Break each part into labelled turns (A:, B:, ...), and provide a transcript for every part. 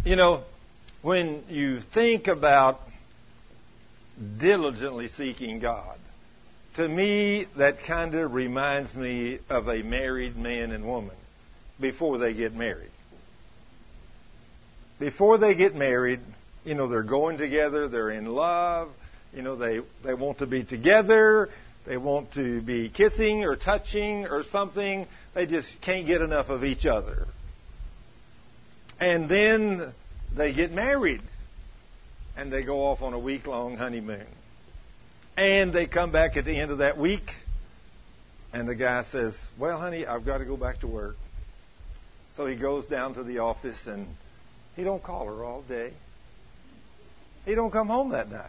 A: You know, when you think about diligently seeking God, to me, that kind of reminds me of a married man and woman before they get married. Before they get married, you know, they're going together, they're in love, you know, they want to be together, they want to be kissing or touching or something. They just can't get enough of each other. And then they get married, and they go off on a week-long honeymoon. And they come back at the end of that week, and the guy says, well, honey, I've got to go back to work. So he goes down to the office, and he don't call her all day. He don't come home that night.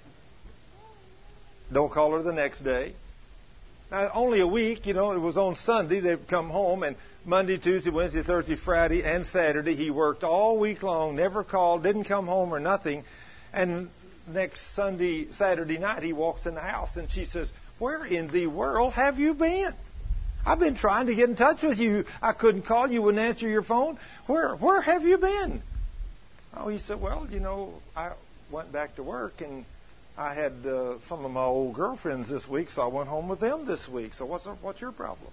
A: Don't call her the next day. Now, only a week, you know, it was on Sunday they'd come home, and Monday, Tuesday, Wednesday, Thursday, Friday, and Saturday, he worked all week long, never called, didn't come home or nothing. And next Saturday night, he walks in the house, and she says, where in the world have you been? I've been trying to get in touch with you. I couldn't call you, wouldn't answer your phone. Where have you been? Oh, he said, well, you know, I went back to work, and I had some of my old girlfriends this week, so I went home with them this week. So what's your problem?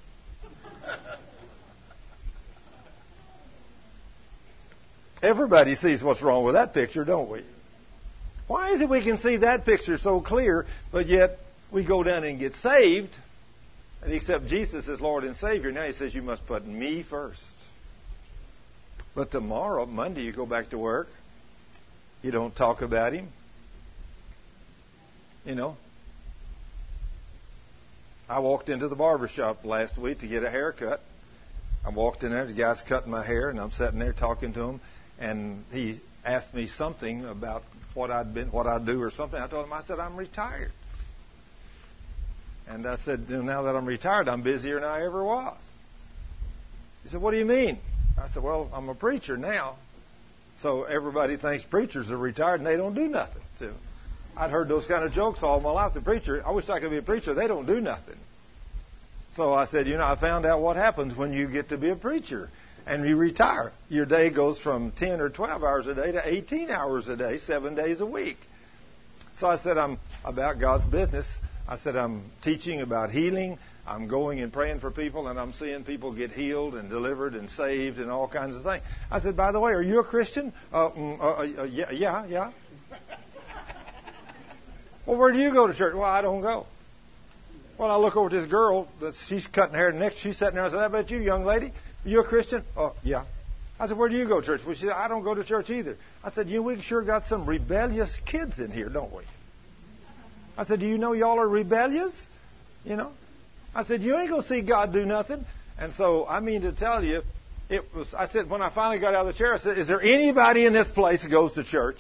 A: Everybody sees what's wrong with that picture, don't we? Why is it we can see that picture so clear, but yet we go down and get saved and accept Jesus as Lord and Savior? Now he says you must put me first. But tomorrow, Monday, you go back to work. You don't talk about him. You know. I walked into the barber shop last week to get a haircut. I walked in there, the guy's cutting my hair, and I'm sitting there talking to him, and he asked me something about what I do or something. I told him, I said, I'm retired. And I said, now that I'm retired, I'm busier than I ever was. He said, what do you mean? I said, well, I'm a preacher now. So everybody thinks preachers are retired and they don't do nothing. So I'd heard those kind of jokes all my life. The preacher, I wish I could be a preacher. They don't do nothing. So I said, I found out what happens when you get to be a preacher and you retire. Your day goes from 10 or 12 hours a day to 18 hours a day, 7 days a week. So I said, I'm about God's business. I said, I'm teaching about healing. I'm going and praying for people, and I'm seeing people get healed and delivered and saved and all kinds of things. I said, by the way, are you a Christian? Yeah. Well, where do you go to church? Well, I don't go. Well, I look over at this girl, she's cutting hair next. She's sitting there. I said, how about you, young lady? Are you a Christian? Oh, yeah. I said, where do you go to church? Well, she said, I don't go to church either. I said, we sure got some rebellious kids in here, don't we? I said, do you know y'all are rebellious? I said, you ain't going to see God do nothing. And so, I mean to tell you, I said, when I finally got out of the chair, I said, is there anybody in this place who goes to church?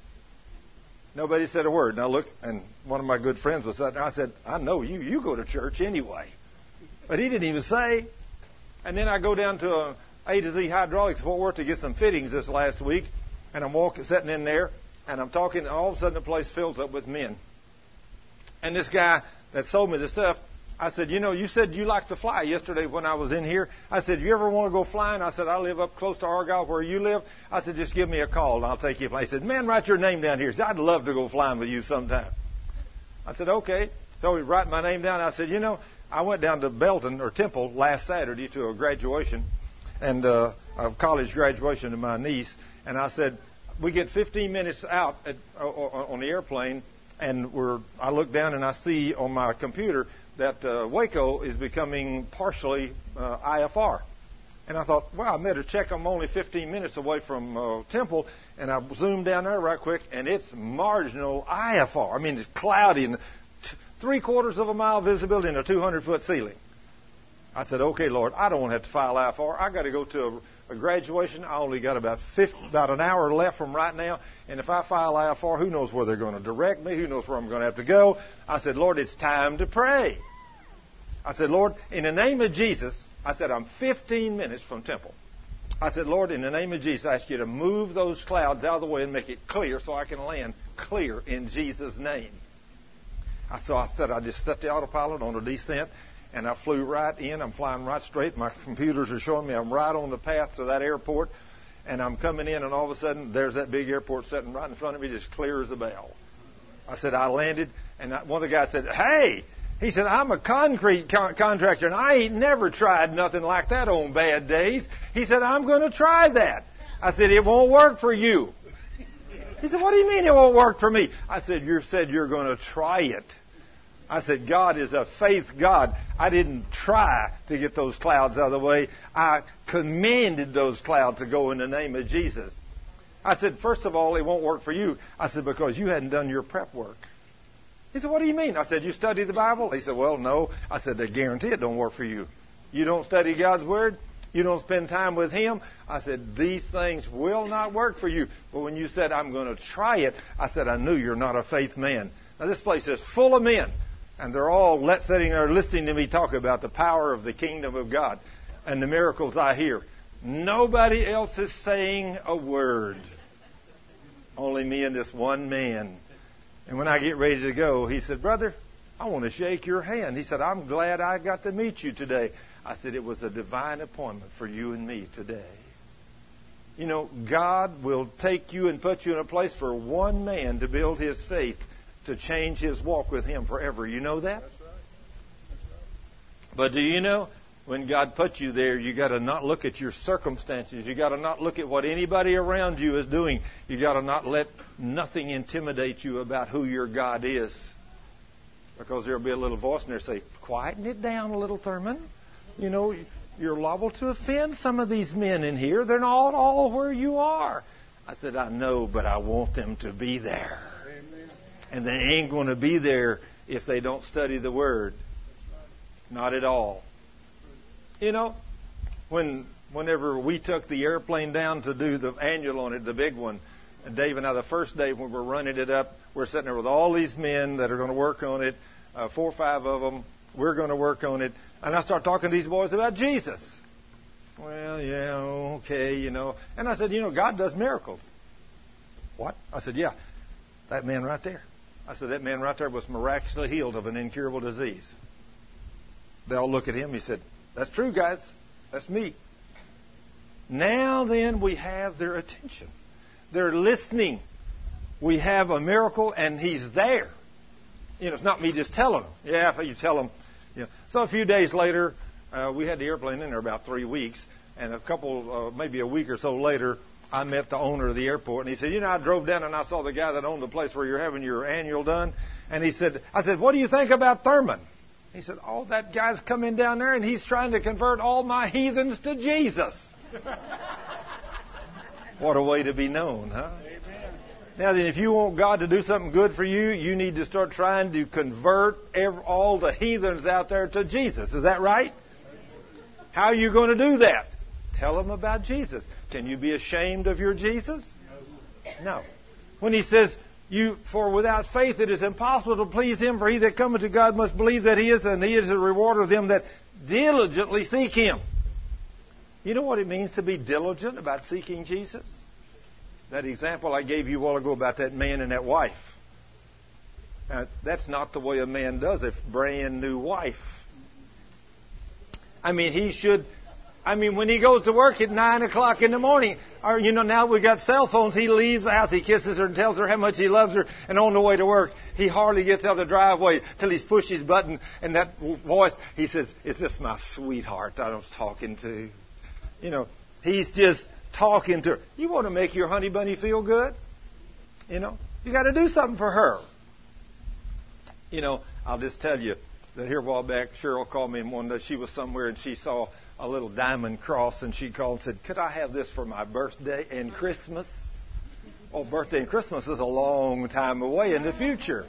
A: Nobody said a word. And I looked, and one of my good friends was sitting there. I said, I know you go to church anyway. But he didn't even say. And then I go down to A to Z Hydraulics Fort Worth to get some fittings this last week. And I'm sitting in there, and I'm talking, and all of a sudden the place fills up with men. And this guy that sold me the stuff, I said, you said you like to fly yesterday when I was in here. I said, you ever want to go flying? I said, I live up close to Argyle where you live. I said, just give me a call and I'll take you. He said, man, write your name down here. He said, I'd love to go flying with you sometime. I said, okay. So he wrote my name down. I said, I went down to Belton or Temple last Saturday to a graduation and a college graduation of my niece. And I said, we get 15 minutes out on the airplane. And I look down and I see on my computer that Waco is becoming partially IFR. And I thought, wow, I better check. I'm only 15 minutes away from Temple. And I zoomed down there right quick, and it's marginal IFR. I mean, it's cloudy and 3/4 of a mile visibility and a 200-foot ceiling. I said, okay, Lord, I don't want to have to file IFR. I got to go to a graduation. I only got about an hour left from right now. And if I file IFR, who knows where they're going to direct me? Who knows where I'm going to have to go? I said, Lord, it's time to pray. I said, Lord, in the name of Jesus, I said, I'm 15 minutes from Temple. I said, Lord, in the name of Jesus, I ask you to move those clouds out of the way and make it clear so I can land clear in Jesus' name. So I said, I just set the autopilot on a descent. And I flew right in. I'm flying right straight. My computers are showing me I'm right on the path to that airport. and I'm coming in, and all of a sudden, there's that big airport sitting right in front of me, just clear as a bell. I said, I landed, and one of the guys said, hey! He said, I'm a concrete contractor, and I ain't never tried nothing like that on bad days. He said, I'm going to try that. I said, it won't work for you. He said, what do you mean it won't work for me? I said, you said you're going to try it. I said, God is a faith God. I didn't try to get those clouds out of the way. I commanded those clouds to go in the name of Jesus. I said, first of all, it won't work for you. I said, because you hadn't done your prep work. He said, what do you mean? I said, you study the Bible? He said, well, no. I said, I guarantee it don't work for you. You don't study God's Word? You don't spend time with Him? I said, these things will not work for you. But when you said, I'm going to try it, I said, I knew you're not a faith man. Now, this place is full of men, and they're all sitting there listening to me talk about the power of the kingdom of God and the miracles I hear. Nobody else is saying a word. Only me and this one man. And when I get ready to go, he said, brother, I want to shake your hand. He said, I'm glad I got to meet you today. I said, it was a divine appointment for you and me today. You know, God will take you and put you in a place for one man to build his faith, to change his walk with Him forever. You know that?
B: That's right.
A: But do you know, when God puts you there, you got to not look at your circumstances. You got to not look at what anybody around you is doing. You got to not let nothing intimidate you about who your God is. Because there'll be a little voice in there say, quieten it down a little, Thurman. You know, you're liable to offend some of these men in here. They're not all where you are. I said, I know, but I want them to be there.
B: Amen.
A: And they ain't going to be there if they don't study the Word. Not at all. You know, whenever we took the airplane down to do the annual on it, the big one, and Dave and I, the first day when we're running it up, we're sitting there with all these men that are going to work on it, 4 or 5 of them. We're going to work on it. And I start talking to these boys about Jesus. Well, yeah, okay, you know. And I said, you know, God does miracles. What? I said, yeah, that man right there. I said, that man right there was miraculously healed of an incurable disease. They all look at him. He said, that's true, guys. That's me. Now then, we have their attention. They're listening. We have a miracle, and He's there. You know, it's not me just telling them. Yeah, if you tell them. You know. So a few days later, we had the airplane in there about 3 weeks, and maybe a week or so later, I met the owner of the airport, and he said, you know, I drove down and I saw the guy that owned the place where you're having your annual done, and I said, what do you think about Thurman? He said, oh, that guy's coming down there, and he's trying to convert all my heathens to Jesus. What a way to be known, huh?
B: Amen.
A: Now then, if you want God to do something good for you, you need to start trying to convert all the heathens out there to Jesus. Is that right? How are you going to do that? Tell them about Jesus. Can you be ashamed of your Jesus? No. When He says, for without faith it is impossible to please Him, for he that cometh to God must believe that He is, and He is a rewarder of them that diligently seek Him. You know what it means to be diligent about seeking Jesus? That example I gave you a while ago about that man and that wife. That's not the way a man does a brand new wife. I mean, when he goes to work at 9 o'clock in the morning, or, you know, now we got cell phones, he leaves the house, he kisses her and tells her how much he loves her, and on the way to work, he hardly gets out of the driveway till he's pushed his button, and that voice, he says, is this my sweetheart that I was talking to? You know, he's just talking to her. You want to make your honey bunny feel good? You know, you got to do something for her. You know, I'll just tell you that here a while back, Cheryl called me, and one day she was somewhere and she saw a little diamond cross, and she called and said, could I have this for my birthday and Christmas? Oh, birthday and Christmas is a long time away in the future.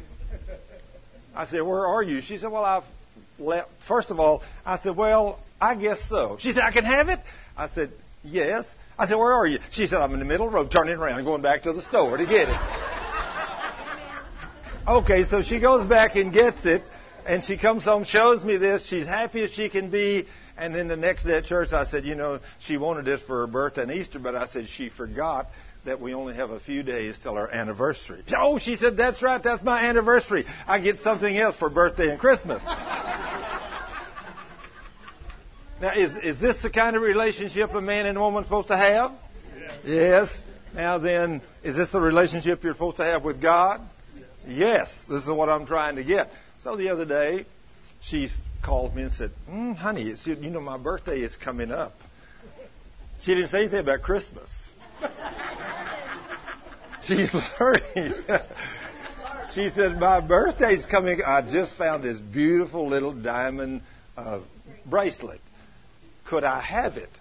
A: I said, where are you? She said, well, I've left. First of all, I said, well, I guess so. She said, I can have it? I said, yes. I said, where are you? She said, I'm in the middle of the road, turning around and going back to the store to get it. Okay, so she goes back and gets it, and she comes home, shows me this. She's happy as she can be. And then the next day at church, I said, you know, she wanted this for her birthday and Easter, but I said she forgot that we only have a few days till our anniversary. Oh, she said, that's right, that's my anniversary. I get something else for birthday and Christmas. Now, is this the kind of relationship a man and a woman are supposed to have? Yes. Now then, is this a relationship you're supposed to have with God? Yes. This is what I'm trying to get. So the other day, she called me and said, honey, you know, my birthday is coming up. She didn't say anything about Christmas. She's learning. She said, my birthday's coming. I just found this beautiful little diamond bracelet. Could I have it?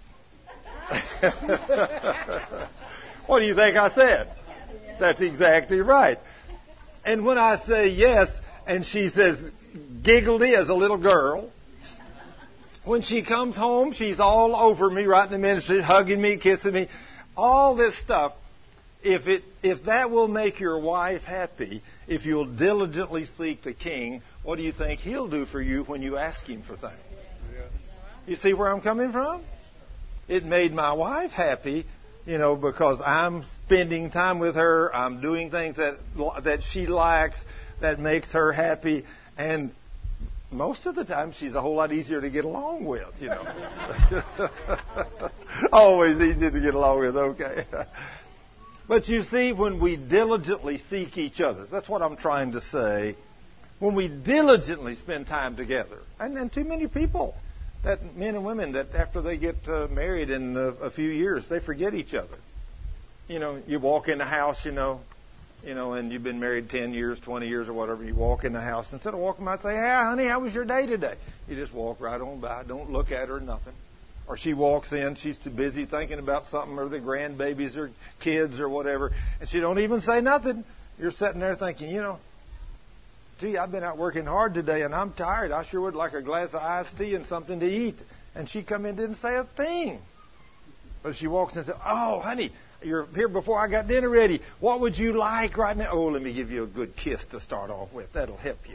A: What do you think I said? That's exactly right. And when I say yes, and she says, giggledy as a little girl, when she comes home, she's all over me right in the ministry, hugging me, kissing me, all this stuff. If that will make your wife happy, if you'll diligently seek the King, what do you think He'll do for you when you ask Him for things? You see where I'm coming from? It made my wife happy, you know, because I'm spending time with her. I'm doing things that she likes, that makes her happy. And most of the time, she's a whole lot easier to get along with, you know. Always easy to get along with, okay. But you see, when we diligently seek each other, that's what I'm trying to say. When we diligently spend time together, and too many people, that men and women, that after they get married in a few years, they forget each other. You know, you walk in the house, you know, and you've been married 10 years, 20 years or whatever, you walk in the house, instead of walking by and say, hey, honey, how was your day today? You just walk right on by, don't look at her, nothing. Or she walks in, she's too busy thinking about something, or the grandbabies or kids or whatever, and she don't even say nothing. You're sitting there thinking, you know, gee, I've been out working hard today and I'm tired. I sure would like a glass of iced tea and something to eat. And she come in and didn't say a thing. But she walks in and says, oh, honey, you're here before I got dinner ready. What would you like right now? Oh, let me give you a good kiss to start off with. That'll help you.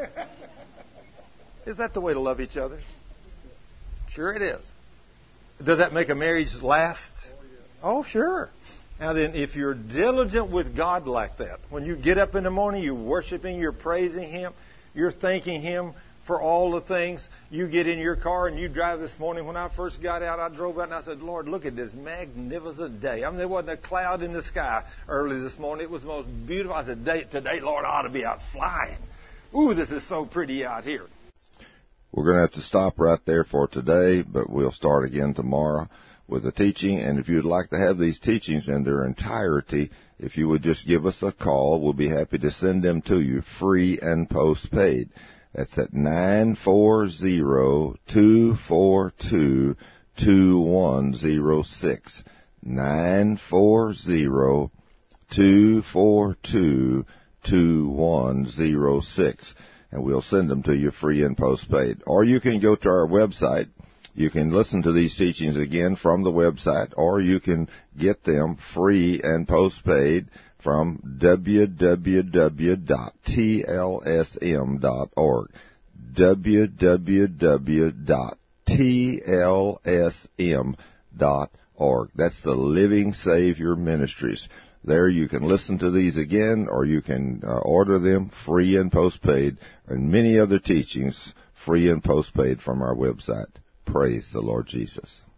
A: Is that the way to love each other? Sure it is. Does that make a marriage last? Oh, sure. Now then, if you're diligent with God like that, when you get up in the morning, you're worshiping, you're praising Him, you're thanking Him for all the things. You get in your car and you drive this morning. When I first got out, I drove out and I said, Lord, look at this magnificent day. I mean, there wasn't a cloud in the sky early this morning. It was the most beautiful. I said, today, Lord, I ought to be out flying. Ooh, this is so pretty out here.
B: We're going to have to stop right there for today, but we'll start again tomorrow with the teaching. And if you'd like to have these teachings in their entirety, if you would just give us a call, we'll be happy to send them to you free and postpaid. That's at 940-242-2106. 940-242-2106. And we'll send them to you free and postpaid. Or you can go to our website. You can listen to these teachings again from the website, or you can get them free and postpaid from www.tlsm.org. www.tlsm.org. That's the Living Savior Ministries. There you can listen to these again, or you can order them free and postpaid, and many other teachings free and postpaid from our website. Praise the Lord Jesus.